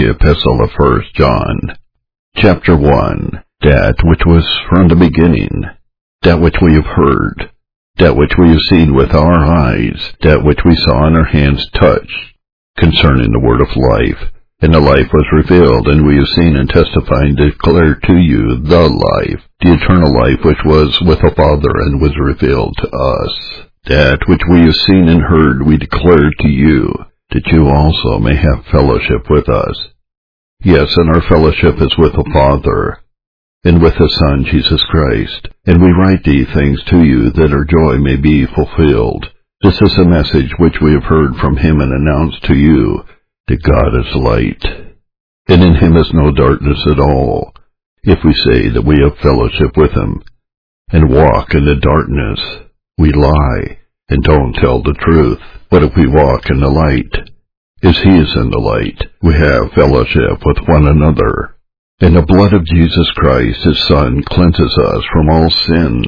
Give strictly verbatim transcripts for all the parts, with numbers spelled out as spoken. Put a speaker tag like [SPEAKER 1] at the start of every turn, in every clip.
[SPEAKER 1] the Epistle of First John. Chapter one. That which was from the beginning, that which we have heard, that which we have seen with our eyes, that which we saw and our hands touched, concerning the word of life. And the life was revealed, and we have seen and testified and declared to you the life, the eternal life which was with the Father and was revealed to us. That which we have seen and heard we declare to you, that you also may have fellowship with us. Yes, and our fellowship is with the Father, and with His Son Jesus Christ. And we write these things to you, that our joy may be fulfilled. This is the message which we have heard from Him and announced to you, that God is light, and in Him is no darkness at all. If we say that we have fellowship with Him, and walk in the darkness, we lie, and don't tell the truth. But if we walk in the light, as He is in the light, we have fellowship with one another. And the blood of Jesus Christ, His Son, cleanses us from all sin.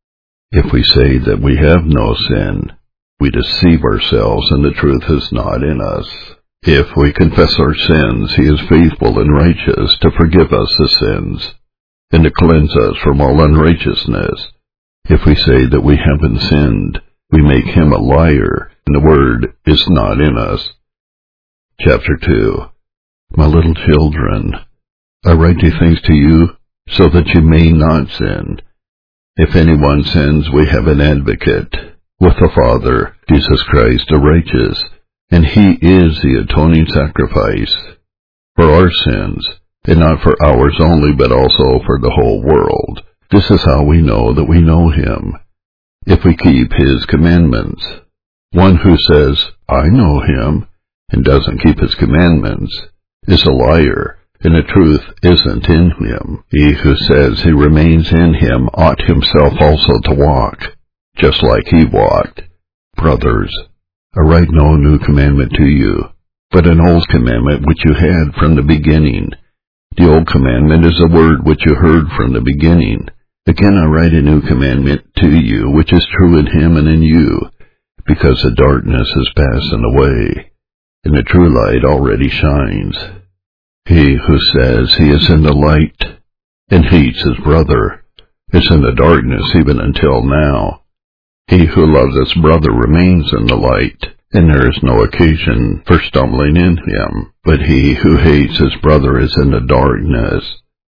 [SPEAKER 1] If we say that we have no sin, we deceive ourselves, and the truth is not in us. If we confess our sins, He is faithful and righteous to forgive us the sins, and to cleanse us from all unrighteousness. If we say that we haven't sinned, we make Him a liar, and the word is not in us. Chapter two. My little children, I write these things to you, so that you may not sin. If anyone sins, we have an advocate with the Father, Jesus Christ the righteous, and He is the atoning sacrifice for our sins, and not for ours only, but also for the whole world. This is how we know that we know Him, if we keep His commandments. One who says, I know Him, and doesn't keep His commandments, is a liar, and the truth isn't in him. He who says he remains in Him ought himself also to walk, just like He walked. Brothers, I write no new commandment to you, but an old commandment which you had from the beginning. The old commandment is the word which you heard from the beginning. Again I write a new commandment to you, which is true in Him and in you, because the darkness is passing away, and the true light already shines. He who says he is in the light, and hates his brother, is in the darkness even until now. He who loves his brother remains in the light, and there is no occasion for stumbling in him. But he who hates his brother is in the darkness,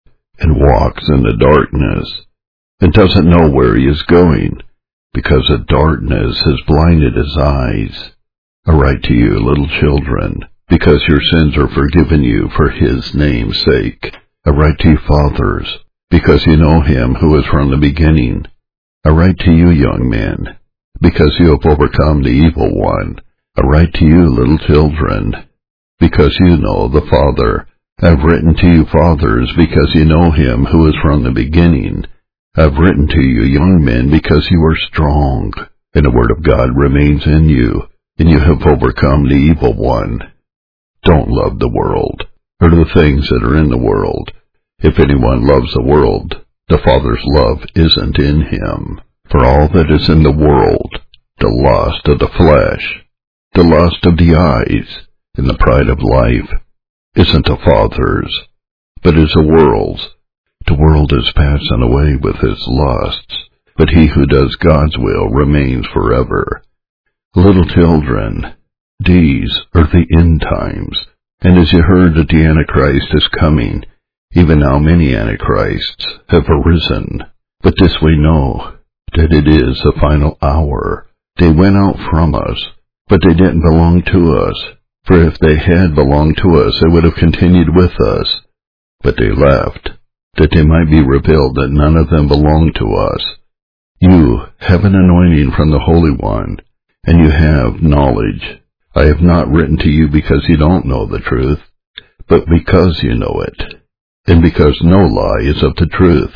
[SPEAKER 1] and walks in the darkness, and doesn't know where he is going, because the darkness has blinded his eyes. I write to you, little children, because your sins are forgiven you for His name's sake. I write to you, fathers, because you know Him who is from the beginning. I write to you, young men, because you have overcome the evil one. I write to you, little children, because you know the Father. I have written to you, fathers, because you know Him who is from the beginning. I have written to you, young men, because you are strong, and the word of God remains in you, and you have overcome the evil one. Don't love the world, or the things that are in the world. If anyone loves the world, the Father's love isn't in him. For all that is in the world, the lust of the flesh, the lust of the eyes, and the pride of life, isn't the Father's, but is the world's. The world is passing away with its lusts, but he who does God's will remains forever. Little children, these are the end times, and as you heard that the Antichrist is coming, even now many Antichrists have arisen. But this we know, that it is the final hour. They went out from us, but they didn't belong to us. For if they had belonged to us, they would have continued with us. But they left, that they might be revealed that none of them belonged to us. You have an anointing from the Holy One, and you have knowledge. I have not written to you because you don't know the truth, but because you know it, and because no lie is of the truth.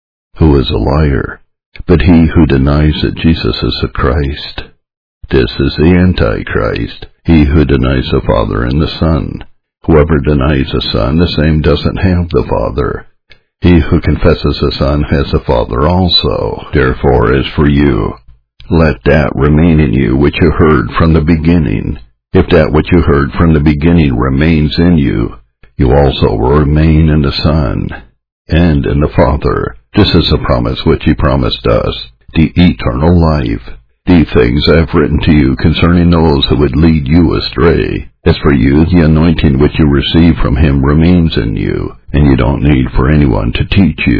[SPEAKER 1] Who is a liar, but he who denies that Jesus is the Christ? This is the Antichrist, he who denies the Father and the Son. Whoever denies the Son, the same doesn't have the Father. He who confesses the Son has the Father also. Therefore, as for you, let that remain in you which you heard from the beginning. If that which you heard from the beginning remains in you, you also will remain in the Son, and in the Father. This is the promise which he promised us, the eternal life. These things I have written to you concerning those who would lead you astray. As for you, the anointing which you receive from him remains in you, and you don't need for anyone to teach you.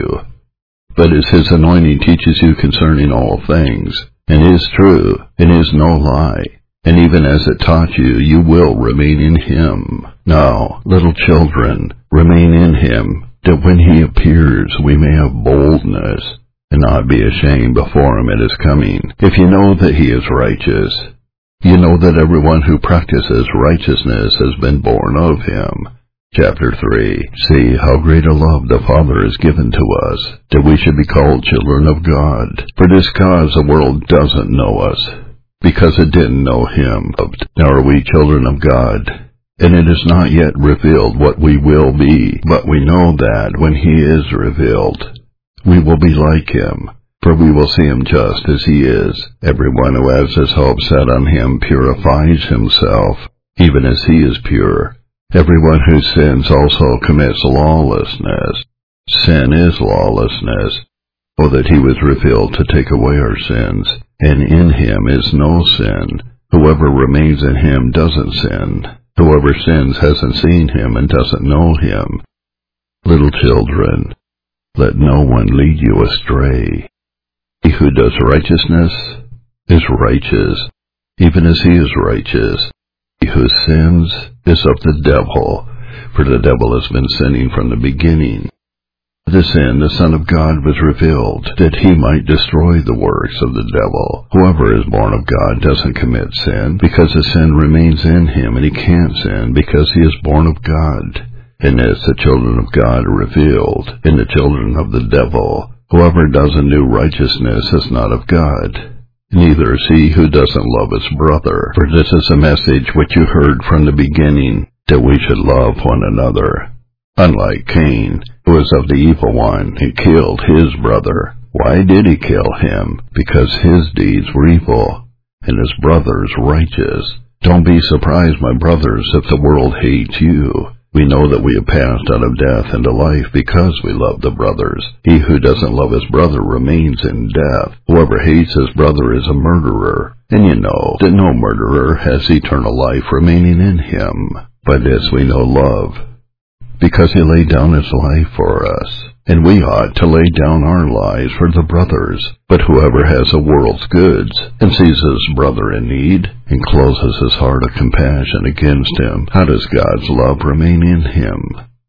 [SPEAKER 1] But as his anointing teaches you concerning all things, and is true, and is no lie, and even as it taught you, you will remain in him. Now, little children, remain in him, that when he appears we may have boldness, and not be ashamed before him at his coming. If you know that he is righteous, you know that everyone who practices righteousness has been born of him. Chapter three. See how great a love the Father has given to us, that we should be called children of God. For this cause the world doesn't know us, because it didn't know him. Now are we children of God, and it is not yet revealed what we will be, but we know that when he is revealed, we will be like him, for we will see him just as he is. Everyone who has his hope set on him purifies himself, even as he is pure. Everyone who sins also commits lawlessness. Sin is lawlessness, for that he was revealed to take away our sins, and in him is no sin. Whoever remains in him doesn't sin. Whoever sins hasn't seen him and doesn't know him. Little children, let no one lead you astray. He who does righteousness is righteous, even as he is righteous. He who sins is of the devil, for the devil has been sinning from the beginning. To this end the Son of God was revealed, that he might destroy the works of the devil. Whoever is born of God doesn't commit sin, because the sin remains in him, and he can't sin, because he is born of God. And as the children of God are revealed, and the children of the devil, whoever doesn't do righteousness is not of God. Neither is he who doesn't love his brother. For this is the message which you heard from the beginning, that we should love one another. Unlike Cain, who was of the evil one, he killed his brother. Why did he kill him? Because his deeds were evil, and his brother's righteous. Don't be surprised, my brothers, if the world hates you. We know that we have passed out of death into life because we love the brothers. He who doesn't love his brother remains in death. Whoever hates his brother is a murderer. And you know that no murderer has eternal life remaining in him. By this we know love, because he laid down his life for us. And we ought to lay down our lives for the brothers. But whoever has the world's goods, and sees his brother in need, and closes his heart of compassion against him, how does God's love remain in him?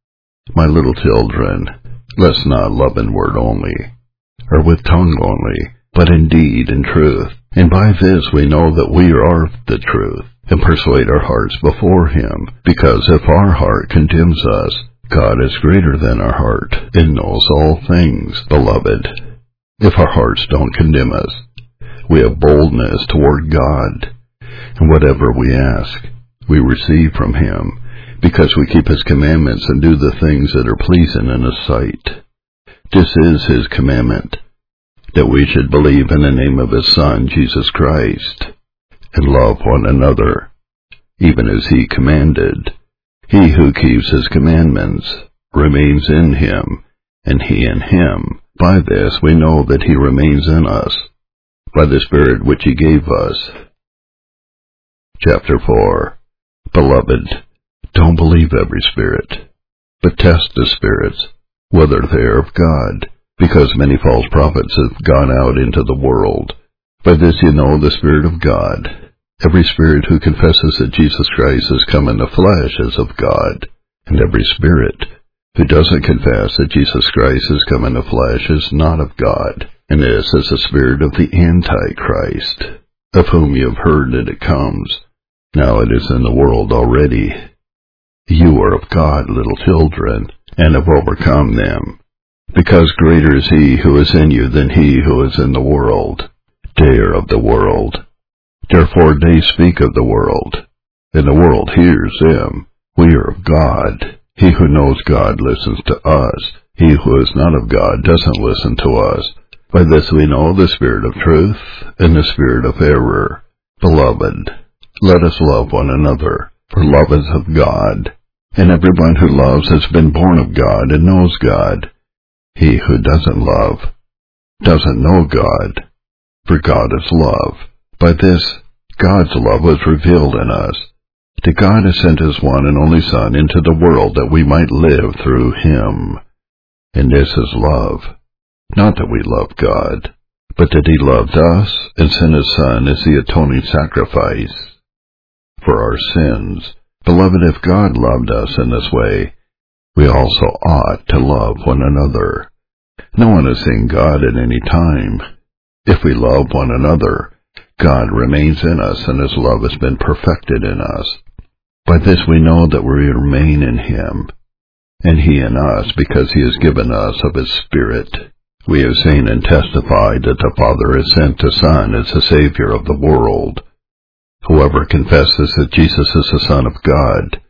[SPEAKER 1] My little children, let's not love in word only, or with tongue only, but in deed and truth. And by this we know that we are of the truth, and persuade our hearts before him. Because if our heart condemns us, God is greater than our heart, and knows all things. Beloved, if our hearts don't condemn us, we have boldness toward God, and whatever we ask, we receive from him, because we keep his commandments and do the things that are pleasing in his sight. This is his commandment, that we should believe in the name of his Son, Jesus Christ, and love one another, even as he commanded. He who keeps his commandments remains in him, and he in him. By this we know that he remains in us, by the Spirit which he gave us. Chapter four. Beloved, don't believe every spirit, but test the spirits, whether they are of God, because many false prophets have gone out into the world. By this you know the Spirit of God. Every spirit who confesses that Jesus Christ has come in the flesh is of God, and every spirit who doesn't confess that Jesus Christ has come in the flesh is not of God. And this is the spirit of the Antichrist, of whom you have heard that it comes. Now it is in the world already. You are of God, little children, and have overcome them, because greater is he who is in you than he who is in the world. They are of the world. Therefore they speak of the world, and the world hears them. We are of God. He who knows God listens to us. He who is not of God doesn't listen to us. By this we know the spirit of truth and the spirit of error. Beloved, let us love one another, for love is of God, And everyone who loves has been born of God and knows God. He who doesn't love doesn't know God, for God is love. By this, God's love was revealed in us, that God has sent His one and only Son into the world that we might live through Him. And this is love, not that we love God, but that He loved us and sent His Son as the atoning sacrifice for our sins. Beloved, if God loved us in this way, we also ought to love one another. No one has seen God at any time. If we love one another, God remains in us, and His love has been perfected in us. By this we know that we remain in Him, and He in us, because He has given us of His Spirit. We have seen and testified that the Father has sent the Son as the Savior of the world. Whoever confesses that Jesus is the Son of God,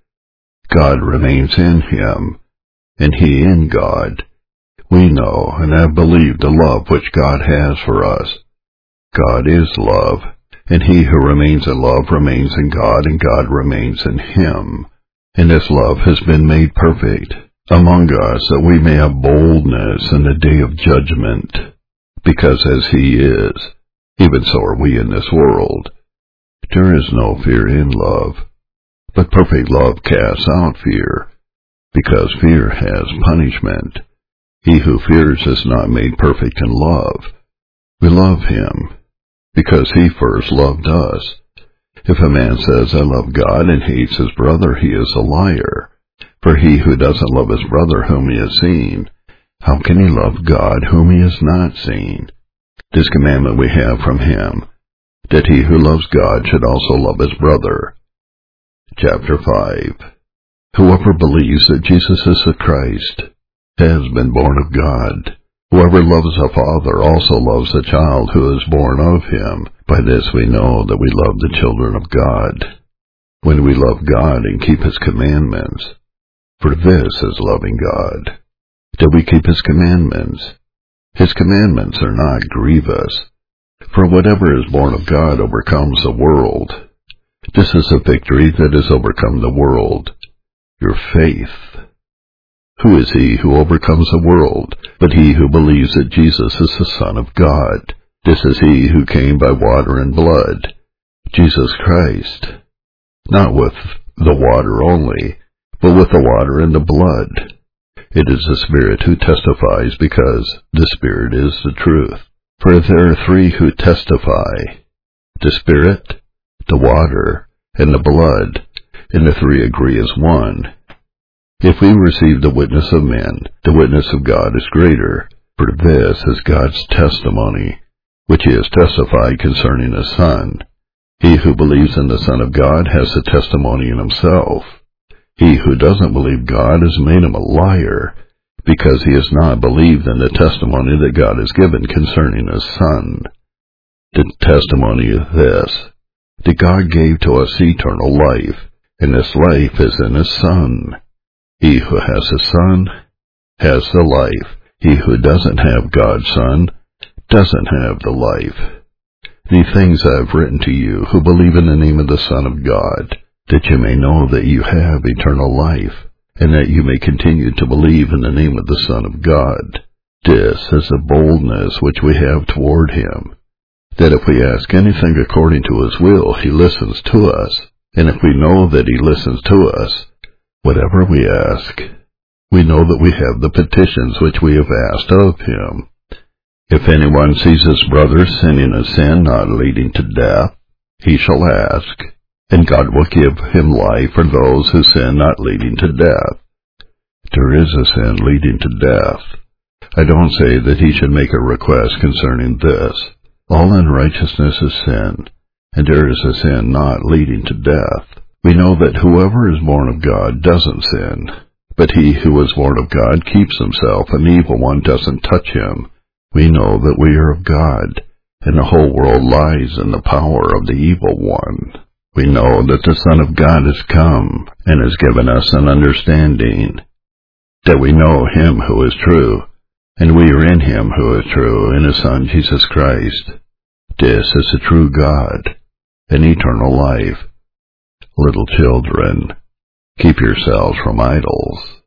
[SPEAKER 1] God remains in Him, and He in God. We know and have believed the love which God has for us. God is love, and he who remains in love remains in God, and God remains in him. And this love has been made perfect among us, that we may have boldness in the day of judgment. Because as he is, even so are we in this world. There is no fear in love, but perfect love casts out fear, because fear has punishment. He who fears is not made perfect in love. We love him, because he first loved us. If a man says, I love God, and hates his brother, he is a liar. For he who doesn't love his brother whom he has seen, how can he love God whom he has not seen? This commandment we have from him, that he who loves God should also love his brother. Chapter five. Whoever believes that Jesus is the Christ has been born of God. Whoever loves a father also loves the child who is born of him. By this we know that we love the children of God, when we love God and keep his commandments. For this is loving God, that we keep his commandments. His commandments are not grievous, for whatever is born of God overcomes the world. This is a victory that has overcome the world, your faith. Who is he who overcomes the world, but he who believes that Jesus is the Son of God? This is he who came by water and blood, Jesus Christ, not with the water only, but with the water and the blood. It is the Spirit who testifies, because the Spirit is the truth. For there are three who testify, the Spirit, the water, and the blood, and the three agree as one. If we receive the witness of men, the witness of God is greater, for this is God's testimony, which he has testified concerning his Son. He who believes in the Son of God has the testimony in himself. He who doesn't believe God has made him a liar, because he has not believed in the testimony that God has given concerning his Son. The testimony is this, that God gave to us eternal life, and this life is in his Son. He who has his Son has the life. He who doesn't have God's Son doesn't have the life. These things I have written to you who believe in the name of the Son of God, that you may know that you have eternal life, and that you may continue to believe in the name of the Son of God. This is the boldness which we have toward him, that if we ask anything according to his will, he listens to us. And if we know that he listens to us, whatever we ask, we know that we have the petitions which we have asked of him. If anyone sees his brother sinning a sin not leading to death, he shall ask, and God will give him life for those who sin not leading to death. There is a sin leading to death. I don't say that he should make a request concerning this. All unrighteousness is sin, and there is a sin not leading to death. We know that whoever is born of God doesn't sin, but he who is born of God keeps himself, and the evil one doesn't touch him. We know that we are of God, and the whole world lies in the power of the evil one. We know that the Son of God has come, and has given us an understanding, that we know him who is true, and we are in him who is true, in his Son Jesus Christ. This is the true God, and eternal life. Little children, Keep yourselves from idols.